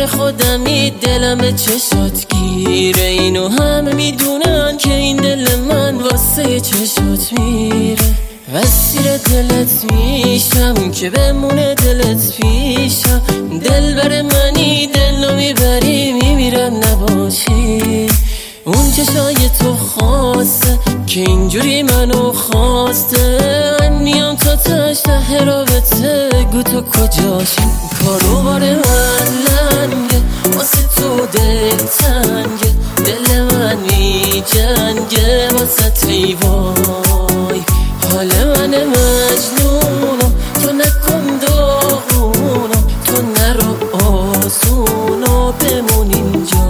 خودمی دلم به چشات گیره، اینو همه میدونن که این دل من واسه چشات میره. اسیر دلت میشم که بمونه دلت پیشم، دل بر منی دلو میبری میمیرم نباشی. اون چشای تو خواسته که اینجوری منو خواسته، من میام تا ته رابطه گو تو کجاشی. کارو بار من لنگه واسه تو دل تنگه، دل من میجنگه واسه ای وای. حال من مجنونو تو نکن داغونو، تو نرو آسونو بمون اینجا.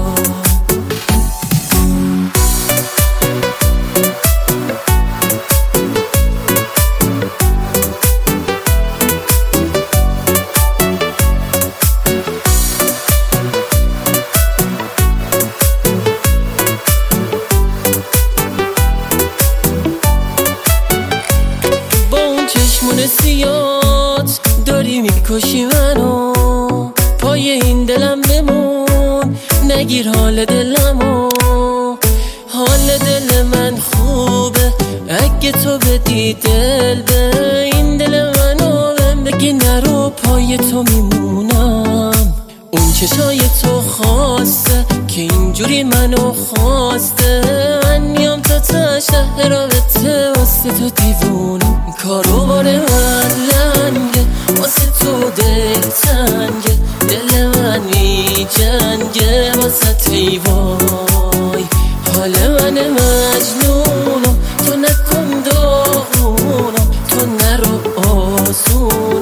سیات داری میکشی منو، پای این دلم بمون نگیر حال دلمو. حال دل من خوبه اگه تو بدی دل به این دل منو، بهم بگی نرو پای تو میمونم. اون چشای تو خواسته که اینجوری منو خواسته، من میام تا ته رابطه واسه تو دیوونم. کارو بار من لنگه واسه تو دل تنگه، دل من میجنگه واسه ای وای. حال من مجنونم تو نکن داغونم، تو نرو آسون